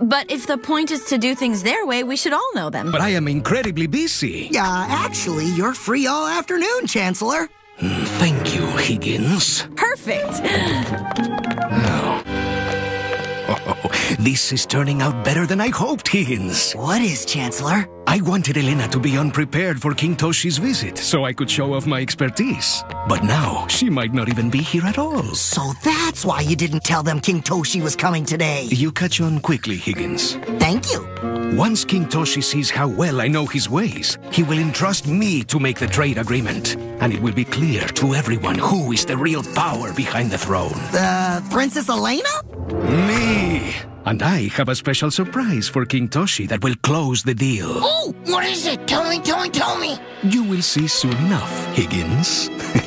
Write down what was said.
But if the point is to do things their way, we should all know them. But I am incredibly busy. Actually, you're free all afternoon, Chancellor. Thank you, Higgins. Perfect. This is turning out better than I hoped, Higgins. What is, Chancellor? I wanted Elena to be unprepared for King Toshi's visit, so I could show off my expertise. But now, she might not even be here at all. So that's why you didn't tell them King Toshi was coming today. You catch on quickly, Higgins. Thank you. Once King Toshi sees how well I know his ways, he will entrust me to make the trade agreement. And it will be clear to everyone who is the real power behind the throne. Princess Elena? Me! And I have a special surprise for King Toshi that will close the deal. Oh, what is it? Tell me. You will see soon enough, Higgins.